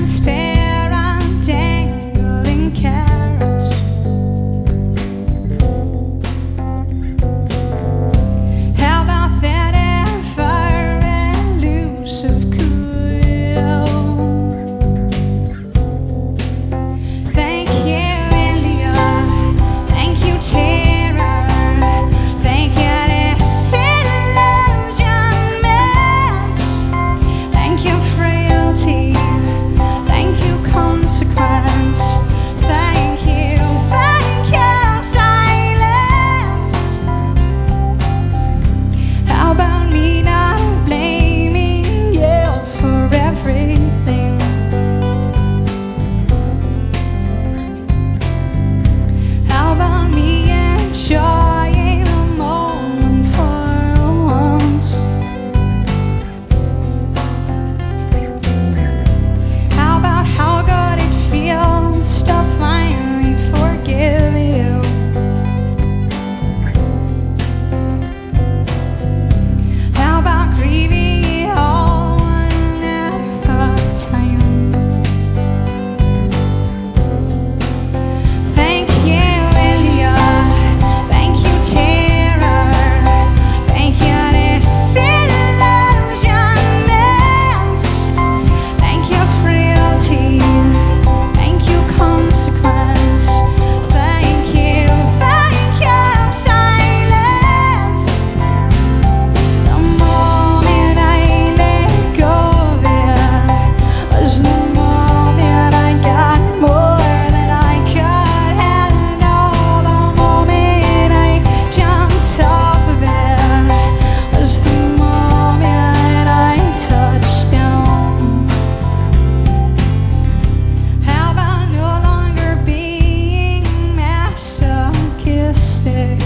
transparent dangling carrots. How about that ever elusive kudo? Thank you, India. Thank you, terror. Thank you, disillusionment. Thank you, frailty. Thank you, consequence. Thank you, silence. How about me not blaming you for everything? How about me enjoying the moment for once? How about how good it feels to finally forgive you? How about grieving it all one at a time? Thank you, India. Thank you, terror. Thank you, disillusionment. Thank you, frailty. Thank you, consequence. Thank you, silence. The moment I let go of it was the moment I got more than I could handle. The moment I jumped off of it was the moment I touched down. How about no longer being masochistic?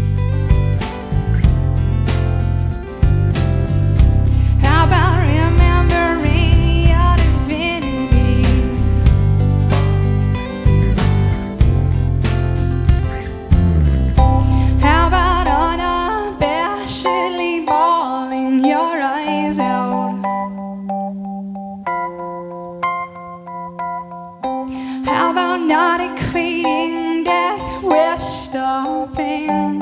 How about remembering your divinity? How about unabashedly bawling your eyes out? How about not equating death with stopping?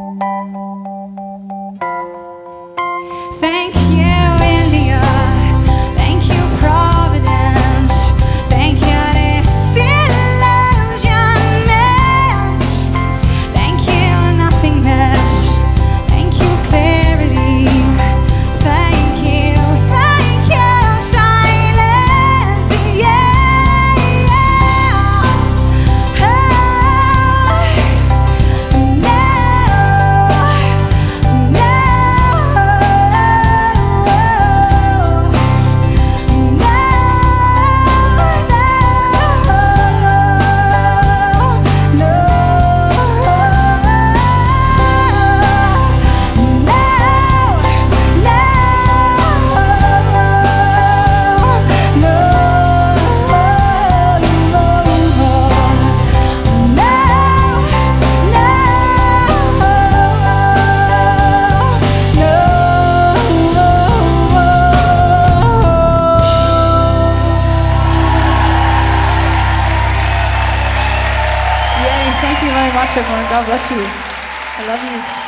Thank you, India. Thank you, Providence. Thank you, disillusionment. Thank you, nothingness. Thank you, clarity. Thank you, silence. Yeah. Oh, Yay, thank you very much, everyone. God bless you. I love you.